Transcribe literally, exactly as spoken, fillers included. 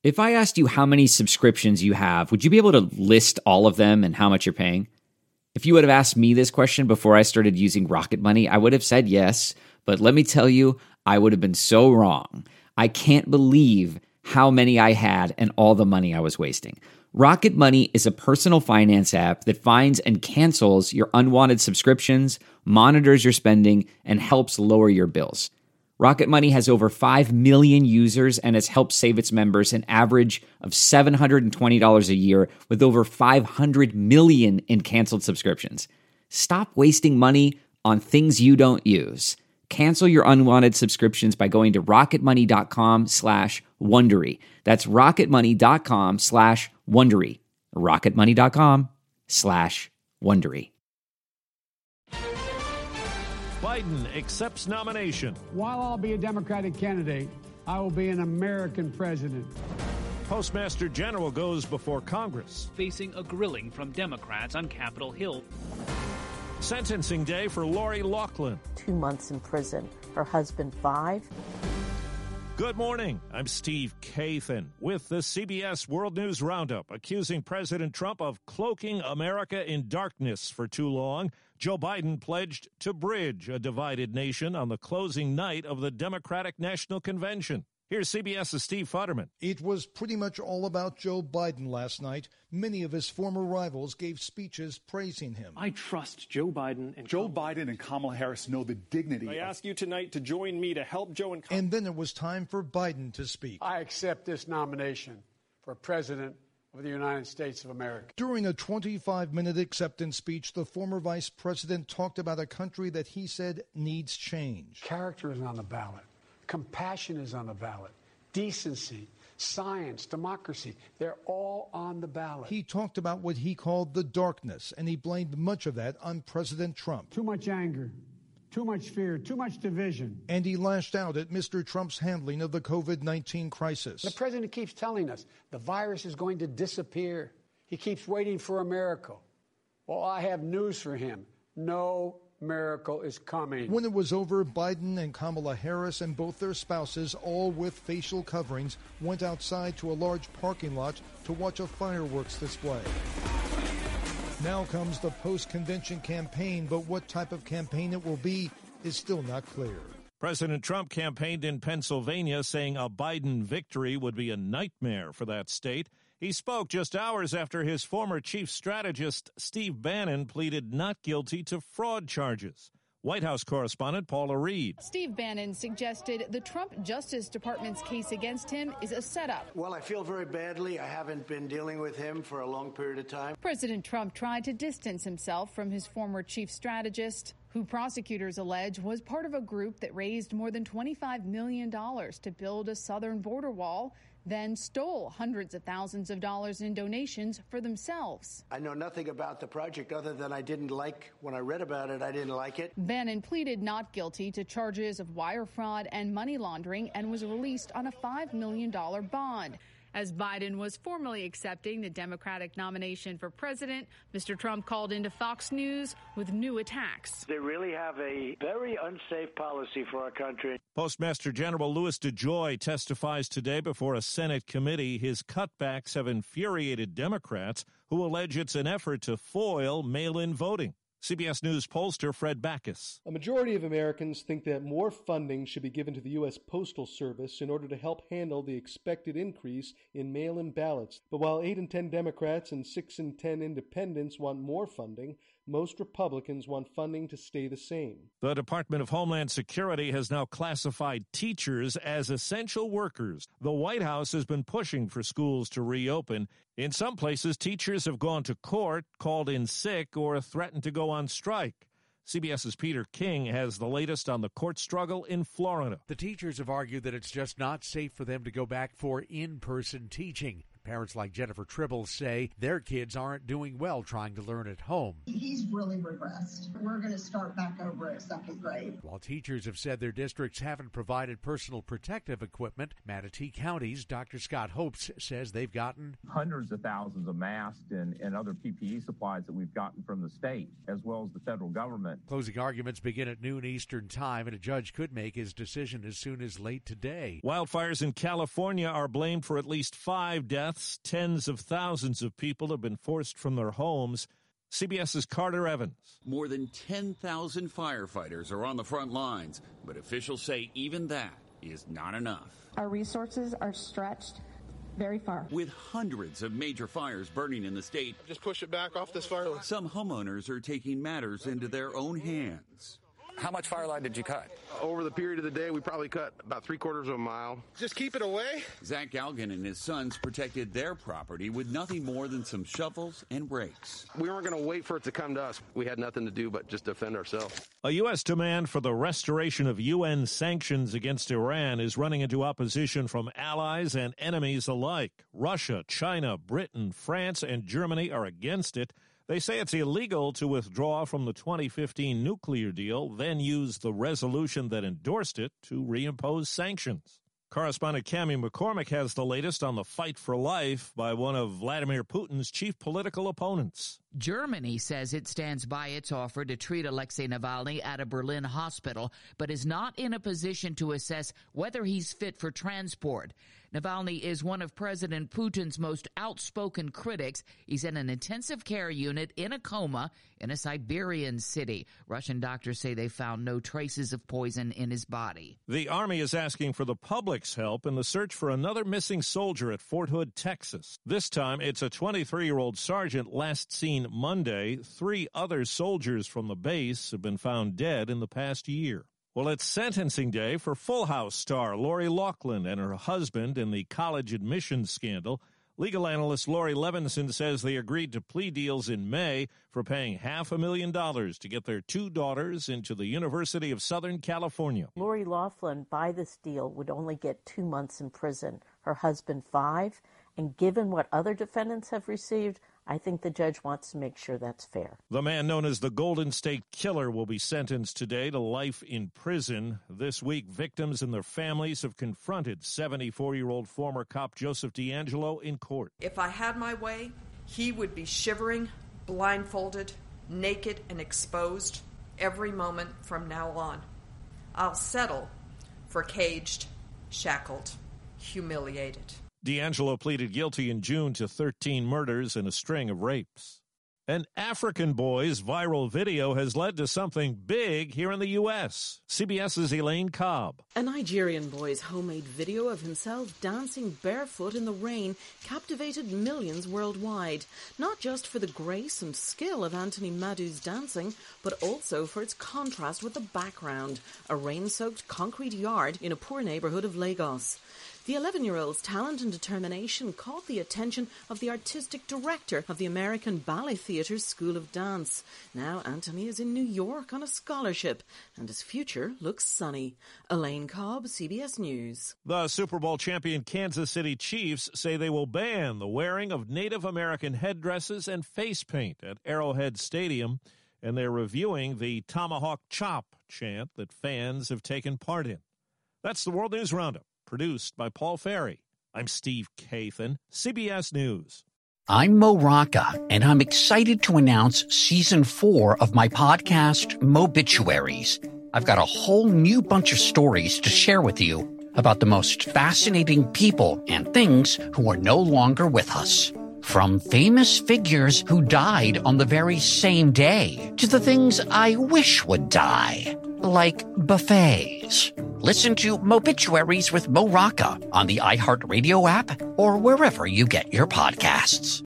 If I asked you how many subscriptions you have, would you be able to list all of them and how much you're paying? If you would have asked me this question before I started using Rocket Money, I would have said yes, but let me tell you, I would have been so wrong. I can't believe how many I had and all the money I was wasting. Rocket Money is a personal finance app that finds and cancels your unwanted subscriptions, monitors your spending, and helps lower your bills. Rocket Money has over five million users and has helped save its members an average of seven hundred twenty dollars a year with over five hundred million in canceled subscriptions. Stop wasting money on things you don't use. Cancel your unwanted subscriptions by going to rocketmoney.com slash Wondery. That's rocketmoney.com slash Wondery. rocketmoney.com slash Wondery. Biden accepts nomination. While I'll be a Democratic candidate, I will be an American president. Postmaster General goes before Congress. Facing a grilling from Democrats on Capitol Hill. Sentencing day for Lori Loughlin. Two months in prison. Her husband, five. Good morning. I'm Steve Kathan with the C B S World News Roundup, accusing President Trump of cloaking America in darkness for too long. Joe Biden pledged to bridge a divided nation on the closing night of the Democratic National Convention. Here's CBS's Steve Futterman. It was pretty much all about Joe Biden last night. Many of his former rivals gave speeches praising him. I trust Joe Biden and Joe Kamala. Biden and Kamala Harris know the dignity. I ask you tonight to join me to help Joe and Kamala. And then it was time for Biden to speak. I accept this nomination for President of the United States of America. During a twenty-five minute acceptance speech, the former vice president talked about a country that he said needs change. Character is on the ballot. Compassion is on the ballot. Decency, science, democracy, they're all on the ballot. He talked about what he called the darkness, and he blamed much of that on President Trump. Too much anger, too much fear, too much division. And he lashed out at Mister Trump's handling of the covid nineteen crisis. The president keeps telling us the virus is going to disappear. He keeps waiting for a miracle. Well, I have news for him. No miracle is coming. When it was over, Biden and Kamala Harris and both their spouses, all with facial coverings, went outside to a large parking lot to watch a fireworks display. Now comes the post-convention campaign, but what type of campaign it will be is still not clear. President Trump campaigned in Pennsylvania, saying a Biden victory would be a nightmare for that state. He spoke just hours after his former chief strategist, Steve Bannon, pleaded not guilty to fraud charges. White House correspondent Paula Reed. Steve Bannon suggested the Trump Justice Department's case against him is a setup. Well, I feel very badly. I haven't been dealing with him for a long period of time. President Trump tried to distance himself from his former chief strategist, who prosecutors allege was part of a group that raised more than twenty-five million dollars to build a southern border wall, then stole hundreds of thousands of dollars in donations for themselves. I know nothing about the project other than I didn't like, when I read about it, I didn't like it. Bannon pleaded not guilty to charges of wire fraud and money laundering and was released on a five million dollars bond. As Biden was formally accepting the Democratic nomination for president, Mister Trump called into Fox News with new attacks. They really have a very unsafe policy for our country. Postmaster General Louis DeJoy testifies today before a Senate committee. His cutbacks have infuriated Democrats who allege it's an effort to foil mail-in voting. C B S News pollster Fred Backus. A majority of Americans think that more funding should be given to the U S Postal Service in order to help handle the expected increase in mail-in ballots. But while eight in ten Democrats and six in ten independents want more funding, most Republicans want funding to stay the same. The Department of Homeland Security has now classified teachers as essential workers. The White House has been pushing for schools to reopen. In some places, teachers have gone to court, called in sick, or threatened to go on strike. CBS's Peter King has the latest on the court struggle in Florida. The teachers have argued that it's just not safe for them to go back for in-person teaching. Parents like Jennifer Tribble say their kids aren't doing well trying to learn at home. He's really regressed. We're going to start back over at second grade. While teachers have said their districts haven't provided personal protective equipment, Manatee County's Doctor Scott Hopes says they've gotten hundreds of thousands of masks and, and other P P E supplies that we've gotten from the state as well as the federal government. Closing arguments begin at noon Eastern time, and a judge could make his decision as soon as late today. Wildfires in California are blamed for at least five deaths. Tens of thousands of people have been forced from their homes. CBS's Carter Evans. More than ten thousand firefighters are on the front lines, but officials say even that is not enough. Our resources are stretched very far. With hundreds of major fires burning in the state, just push it back off this fire line. Some homeowners are taking matters into their own hands. How much fire line did you cut? Over the period of the day, we probably cut about three quarters of a mile. Just keep it away. Zach Galgan and his sons protected their property with nothing more than some shovels and rakes. We weren't going to wait for it to come to us. We had nothing to do but just defend ourselves. A U S demand for the restoration of U N sanctions against Iran is running into opposition from allies and enemies alike. Russia, China, Britain, France, and Germany are against it. They say it's illegal to withdraw from the twenty fifteen nuclear deal, then use the resolution that endorsed it to reimpose sanctions. Correspondent Cammie McCormick has the latest on the fight for life by one of Vladimir Putin's chief political opponents. Germany says it stands by its offer to treat Alexei Navalny at a Berlin hospital, but is not in a position to assess whether he's fit for transport. Navalny is one of President Putin's most outspoken critics. He's in an intensive care unit in a coma in a Siberian city. Russian doctors say they found no traces of poison in his body. The Army is asking for the public's help in the search for another missing soldier at Fort Hood, Texas. This time, it's a twenty-three-year-old sergeant last seen Monday. Three other soldiers from the base have been found dead in the past year. Well, it's sentencing day for Full House star Lori Loughlin and her husband in the college admissions scandal. Legal analyst Laurie Levinson says they agreed to plea deals in May for paying half a million dollars to get their two daughters into the University of Southern California. Lori Loughlin, by this deal, would only get two months in prison, her husband five, and given what other defendants have received, I think the judge wants to make sure that's fair. The man known as the Golden State Killer will be sentenced today to life in prison. This week, victims and their families have confronted seventy-four-year-old former cop Joseph DeAngelo in court. If I had my way, he would be shivering, blindfolded, naked, and exposed every moment from now on. I'll settle for caged, shackled, humiliated. DeAngelo pleaded guilty in June to thirteen murders and a string of rapes. An African boy's viral video has led to something big here in the U S CBS's Elaine Cobb. A Nigerian boy's homemade video of himself dancing barefoot in the rain captivated millions worldwide, not just for the grace and skill of Anthony Madu's dancing, but also for its contrast with the background, a rain-soaked concrete yard in a poor neighborhood of Lagos. The eleven-year-old's talent and determination caught the attention of the artistic director of the American Ballet Theater's School of Dance. Now Anthony is in New York on a scholarship, and his future looks sunny. Elaine Cobb, C B S News. The Super Bowl champion Kansas City Chiefs say they will ban the wearing of Native American headdresses and face paint at Arrowhead Stadium, and they're reviewing the Tomahawk Chop chant that fans have taken part in. That's the World News Roundup. Produced by Paul Ferry. I'm Steve Kathan, C B S News. I'm Mo Rocca, and I'm excited to announce Season four of my podcast, Mobituaries. I've got a whole new bunch of stories to share with you about the most fascinating people and things who are no longer with us. From famous figures who died on the very same day to the things I wish would die, like buffets. Listen to Mobituaries with Mo Rocca on the iHeartRadio app or wherever you get your podcasts.